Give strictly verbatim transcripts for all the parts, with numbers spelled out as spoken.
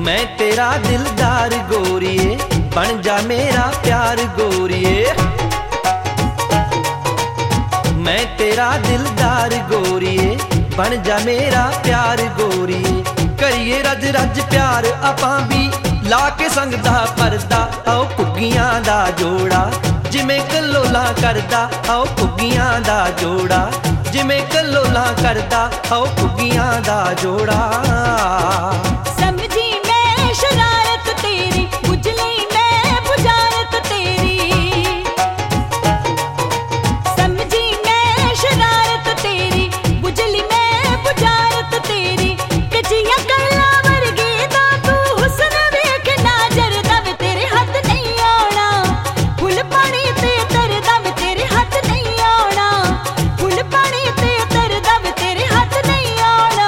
मैं तेरा दिलदार गोरिए, बन जा मेरा प्यार गोरिए। मैं तेरा दिलदार गोरिए, बन जा मेरा प्यार गोरिए। करिए रज रज प्यार आपां भी, ला के संग दा परदा, आओ पुग्गियां दा जोड़ा जिमें कलोला करदा, आओ पुग्गियां दा जोड़ा जिमें कलोला करदा, आओ पुग्गियां दा जोड़ा। समझी मैं शरारत तेरी, बुझ लई मैं बुझारत तेरी। समझी मैं शरारत तेरी, बुझ ली मैं बुझारत तेरी। कचियां कला वर्गी दा तू हुस्न वेख ना जरदा वे तेरे हाथ नहीं आना। फुल पानी ते तरदा वे तेरे हाथ नहीं आना। फुल पानी ते तरदा वे तेरे हाथ नहीं आना।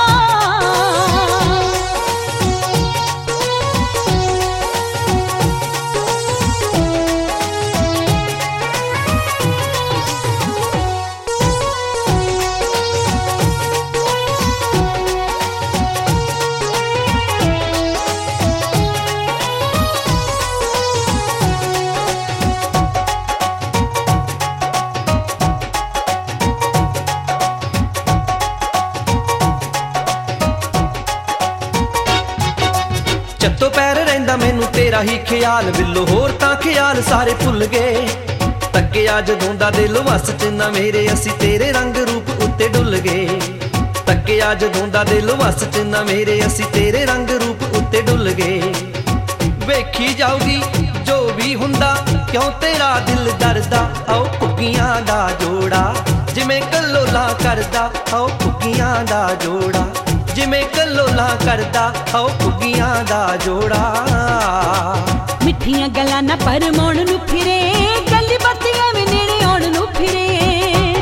ਚੱਤੋ ਪੈਰ ਰਹਿੰਦਾ ਮੈਨੂੰ ਤੇਰਾ ਹੀ ਖਿਆਲ, ਬਿੱਲੋ ਹੋਰ ਤਾਂ ਖਿਆਲ ਸਾਰੇ ਭੁੱਲ ਗਏ। ਤੱਕਿਆ ਜਦੋਂ ਦਾ ਦਿਲ ਵਸ ਚ ਨਾ ਮੇਰੇ, ਅਸੀਂ ਤੇਰੇ ਰੰਗ ਰੂਪ ਉੱਤੇ ਡੁੱਲ ਗਏ। ਤੱਕਿਆ ਜਦੋਂ ਦਾ ਦਿਲ ਵਸ ਚ ਨਾ ਮੇਰੇ, ਅਸੀਂ ਤੇਰੇ ਰੰਗ ਰੂਪ ਉੱਤੇ ਡੁੱਲ ਗਏ। ਵੇਖੀ ਜਾਊਗੀ ਜੋ ਵੀ ਹੁੰਦਾ, ਕਿਉਂ ਤੇਰਾ ਦਿਲ ਡਰਦਾ, ਆਓ ਪੁੱਗੀਆਂ ਦਾ ਜੋੜਾ ਜਿਵੇਂ ਕਲੋਲਾ ਕਰਦਾ, ਆਓ ਪੁੱਗੀਆਂ ਦਾ ਜੋੜਾ ਜਿਵੇਂ ਕਲੋਲਾ ਕਰਦਾ, ਆਓ ਪੁੱਗੀਆਂ ਦਾ ਜੋੜਾ। ਮਿੱਠੀਆਂ ਗੱਲਾਂ ਨਾ ਪਰਮਾਉਣ ਨੂੰ ਫਿਰੇ, ਗੱਲੀ ਬਾਤੀਆਂ ਵੀ ਨੇੜੇ ਆਉਣ ਨੂੰ ਫਿਰੇ।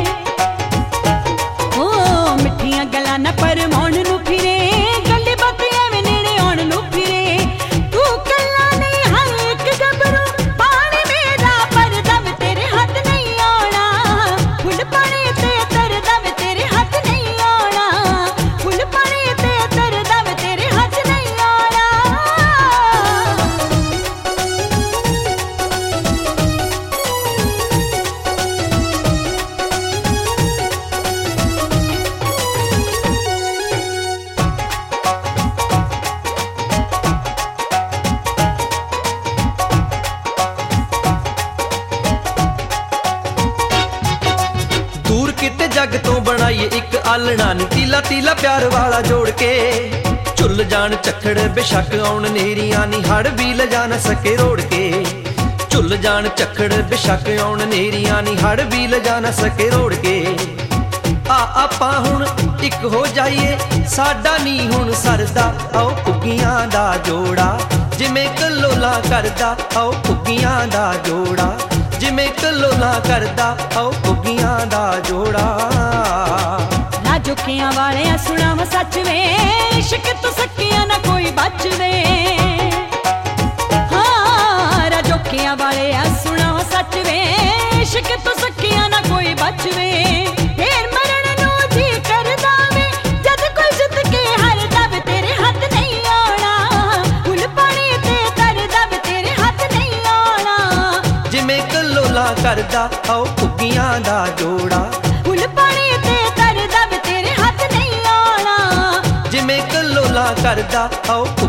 ਓ ਮਿੱਠੀਆਂ ਗੱਲਾਂ ਨਾ ਪਰਮਾਉਣ ਨੂੰ ਫਿਰੇ, ਗੱਲੀ ਬਾਤੀਆਂ ਵੀ ਨੇੜੇ ਆਉਣ ਨੂੰ ਫਿਰੇ। ਤੂੰ ਕੱਲਾ ਨਹੀਂ ਹਰ ਇੱਕ ਗੱਭਰੂ, ਪਾਣੀ ਮੇਰਾ ਭਰਦਾ ਵੇ ਤੇਰੇ ਹੱਥ ਨਹੀਂ ਆਉਣਾ। ਫੁੱਲ ਪਾਣੀ ਤੇ ਤਰਦਾ ਵੇ ਤੇਰੇ ਹੱਥ ਨਹੀਂ ਆਉਣਾ। ਫੁੱਲ ਪਾਣੀ ਤੇ ਤਰਦਾ ਵੇ ਤੇਰੇ ਹੱਥ ਨਹੀਂ ਆਉਣਾ। दूर किते जग तो बनाइए एक आलना नी, तीला तीला प्यार वाला जोड़ के। झुल जान झक्खड़ बेशक आउण नेरियां नी, हड़ भी लजा न सके रोड़ के। झुल जान झक्खड़ बेशक आउण नेरियां नी, हड़ भी लजा न सके रोड़ के। आ आपां हुण इक हो जाइए, साडा नी हुण सरदा, आओ पुग्गियां दा जोड़ा जिमें कलोला करदा, आओ पुग्गियां दा जोड़ा जिमें कलोला करदा, आओ पुग्गियां दा जोड़ा। राजोकियां वाले सुनाव सच वे, इश्क तो सकिया ना कोई बच वे। हाँ राजोकियां वाले सुनाव सच वे, इश्क तो सकिया ना कोई बच वे। फिर मरण नू जी करदा वे, जद कोई जिद के हरदा वे तेरे हाथ नहीं आना। फुल पानी ते तरदा वे तेरे हाथ नहीं आना। जिमें कलोला करदा, आओ पुग्गियां दा जोड़ा। फुल पानी ते तरदा वे तेरे हाथ नहीं आना। जिमें कलोला करदा, आओ